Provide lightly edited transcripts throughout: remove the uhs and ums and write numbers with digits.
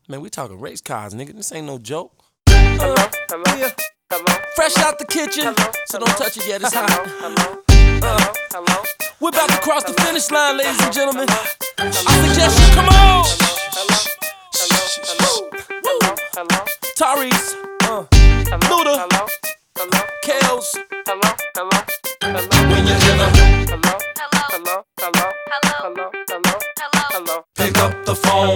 Man, we talking race cars, nigga. This ain't no joke. Hello, hello, Yeah. hello. Fresh out the kitchen, Hello, so don't touch it yet. It's hot. Hello, hello. We're about to cross the finish line, ladies and gentlemen. I suggest you come on. Hello, Tyrese, Luda, Kels. When you hear the pick up the phone.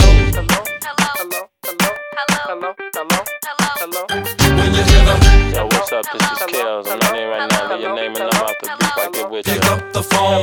When you hear the Yo, what's up? This is Kels. I'm in here right now. Leave your name and number out the beef. I get with you. pick up the phone.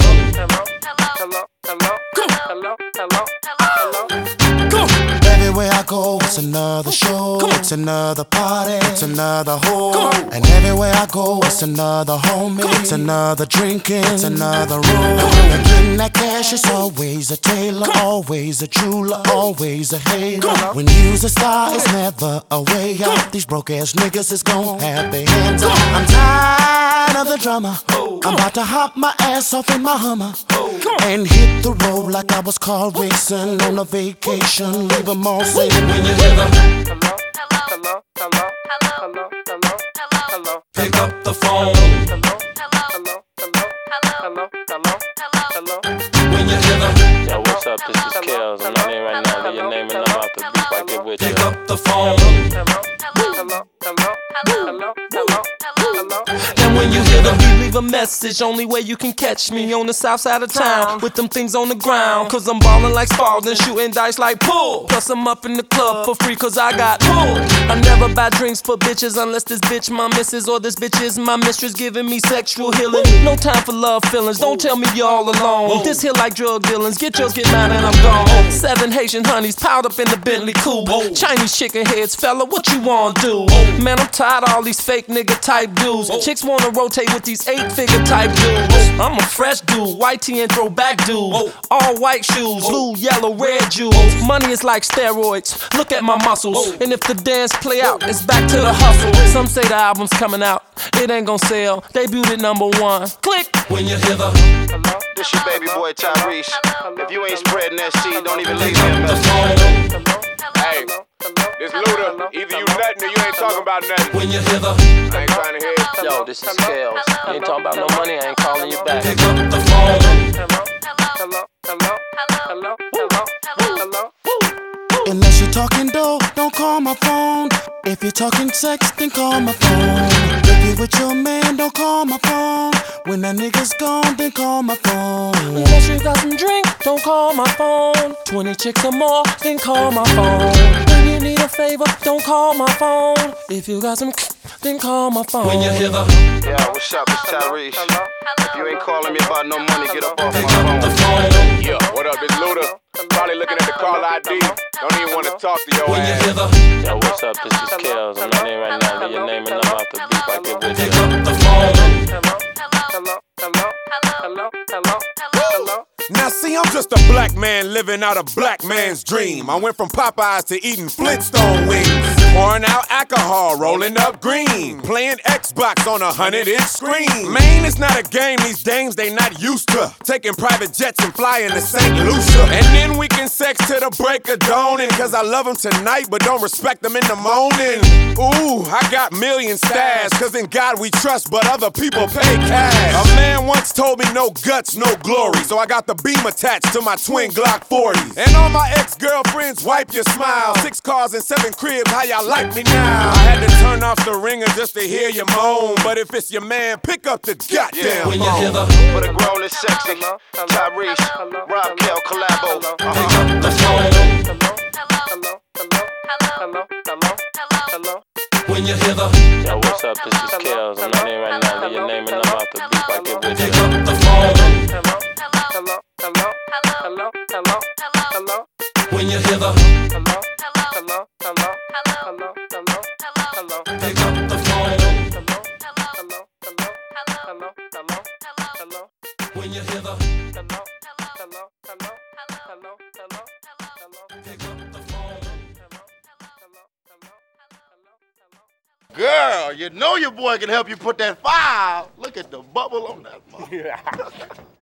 Go. Everywhere I go, it's another show, it's another party, it's another hoe. And everywhere I go, it's another homie, it's another drinking, it's another room. And getting that cash is always a tailor, always a jeweler, always a hater. When you's a star, it's never a way out. These broke ass niggas is gon' have their hands up. I'm tired of the drama. I'm about to hop my ass off in my Hummer and hit the road like I was car racing on a vacation. Leave 'em all saying When you hear the pick up the phone. When you hear the Yo, what's up? This is Kels. I'm in here right now. Leave your name and number out the beef. I get with you. pick up the phone. And when you hear the beat, leave a message. Only way you can catch me on the south side of town with them things on the ground. Cause I'm ballin' like Spalding, shooting dice like pool. Plus I'm up in the club for free cause I got pull. I never buy drinks for bitches unless this bitch my missus or this bitch is my mistress giving me sexual healing. No time for love feelings, don't tell me you're all alone. This here like drug dealings, get yours, get mine and I'm gone. 7 Haitian honeys piled up in the Bentley coupe. Chinese chicken heads, fella, what you wanna do? Man, I'm tired of all these fake nigga type dudes. Chicks wanna rotate with these 8-figure type dudes. I'm a fresh dude, white tee and throwback dude. All white shoes, blue, yellow, red jewels. Money is like steroids, look at my muscles. And if the dance play out, it's back to the hustle. Some say the album's coming out, it ain't gon' sell. Debuted at #1. Click. When you hear the This your baby boy Tyrese. If you ain't spreading that seed, don't even leave me a the message. phone. Hey, this Luda. Either you nuttin' or you ain't talking about nothing. When you hear the I ain't trying to hear. Yo, this is Kels. You ain't talking about no money, I ain't calling you back. pick up the phone. unless you're talking dough, don't call my phone. If you're talking sex, then call my phone. If you with your man, don't call my phone. When that nigga's gone, then call my phone. Unless you got some drink, don't call my phone. 20 chicks or more, then call my phone. When you need a favor, don't call my phone. If you got some then call my phone. When you hear the Yo, what's up? It's Tyrese. If you ain't calling me about no money, get up off my pick up the phone. phone. Yeah, what up? This Luda. Probably looking at the call ID. Don't even want to talk to your When you ass. hear the Yo, what's up? This is Kels. I'm in here right now. Leave your name and number out the beef. I get with pick you. up the phone. Now see, I'm just a black man living out a black man's dream. I went from Popeyes to eating Flintstone wings, pouring out alcohol, rolling up green, playing Xbox on a 100-inch screen. Man, it's not a game, these dames they not used to. Taking private jets and flying to St. Lucia. And then we can sex to the break of dawning, cause I love them tonight but don't respect them in the morning. Ooh, I got million stash, cause in God we trust but other people pay cash. A man once told me no guts, no glory, so I got the beam attached to my twin Glock 40s. And all my ex-girlfriends wipe your smile. 6 cars and 7 cribs, how y'all like me now? I had to turn off the ringer just to hear you moan, but if it's your man, pick up the goddamn When you hear phone. the For the grown and sexy, Tyrese, Rob Kel collabo. pick up the phone. When you hear the Yo, what's up? This is Kels. I'm in here right now. Leave your name and number out the beef. I get with pick you. up the phone. When you hear the pick up the phone. When you hear the pick up the phone. Girl, you know your boy can help you put that file. Look at the bubble on that mother.